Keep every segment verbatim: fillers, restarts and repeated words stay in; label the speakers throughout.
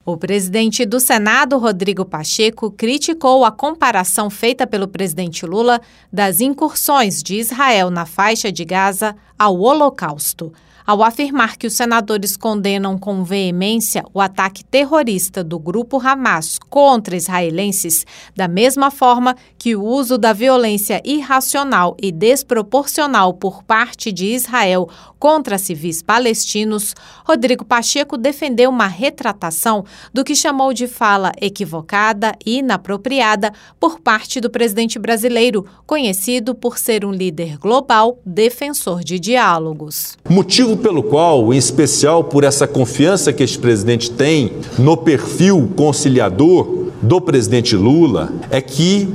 Speaker 1: O presidente do Senado, Rodrigo Pacheco, criticou a comparação feita pelo presidente Lula das incursões de Israel na faixa de Gaza ao Holocausto. Ao afirmar que os senadores condenam com veemência o ataque terrorista do grupo Hamas contra israelenses, da mesma forma que o uso da violência irracional e desproporcional por parte de Israel contra civis palestinos, Rodrigo Pacheco defendeu uma retratação do que chamou de fala equivocada e inapropriada por parte do presidente brasileiro, conhecido por ser um líder global defensor de diálogos.
Speaker 2: Motivo pelo qual, em especial por essa confiança que este presidente tem no perfil conciliador do presidente Lula, é que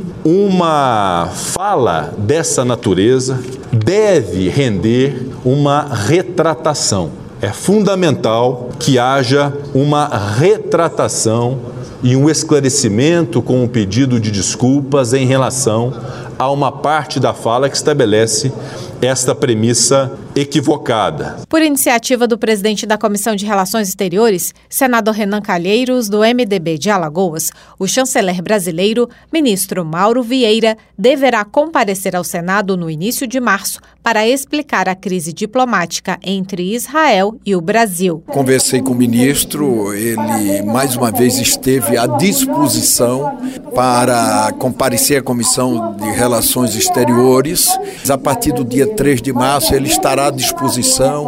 Speaker 2: uma fala dessa natureza deve render uma retratação. É fundamental que haja uma retratação e um esclarecimento com um pedido de desculpas em relação a uma parte da fala que estabelece esta premissa equivocada.
Speaker 1: Por iniciativa do presidente da Comissão de Relações Exteriores, senador Renan Calheiros, do M D B de Alagoas, o chanceler brasileiro, ministro Mauro Vieira, deverá comparecer ao Senado no início de março para explicar a crise diplomática entre Israel e o Brasil.
Speaker 3: Conversei com o ministro, ele mais uma vez esteve à disposição para comparecer à Comissão de Relações Exteriores. A partir do dia três de março, ele estará à disposição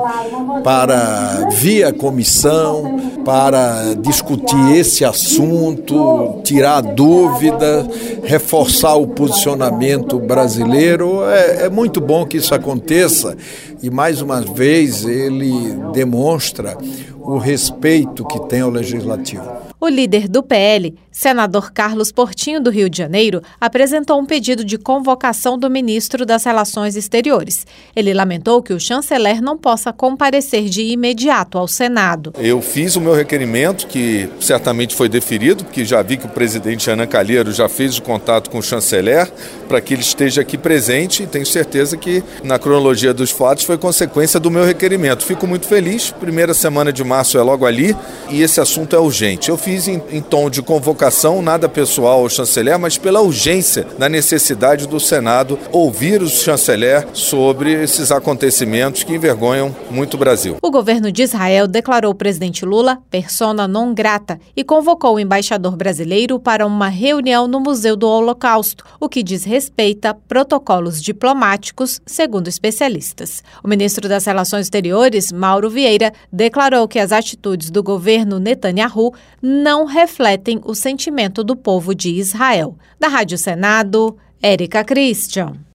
Speaker 3: para, via comissão, para discutir esse assunto, tirar dúvida, reforçar o posicionamento brasileiro. É, é muito bom que isso aconteça e, mais uma vez, ele demonstra o respeito que tem ao Legislativo.
Speaker 1: O líder do P L, senador Carlos Portinho, do Rio de Janeiro, apresentou um pedido de convocação do ministro das Relações Exteriores. Ele lamentou que o chanceler não possa comparecer de imediato ao Senado.
Speaker 4: Eu fiz o meu requerimento, que certamente foi deferido, porque já vi que o presidente Renan Calheiros já fez o contato com o chanceler para que ele esteja aqui presente, e tenho certeza que, na cronologia dos fatos, foi consequência do meu requerimento. Fico muito feliz, primeira semana de março é logo ali, e esse assunto é urgente. Eu fiz em, em tom de convocação, nada pessoal ao chanceler, mas pela urgência da necessidade do Senado ouvir o chanceler sobre esses acontecimentos que envergonham muito o Brasil.
Speaker 1: O governo de Israel declarou o presidente Lula persona non grata e convocou o embaixador brasileiro para uma reunião no Museu do Holocausto, o que diz respeito a protocolos diplomáticos, segundo especialistas. O ministro das Relações Exteriores, Mauro Vieira, declarou que as atitudes do governo Netanyahu não refletem o sentimento do povo de Israel. Da Rádio Senado, Érica Christian.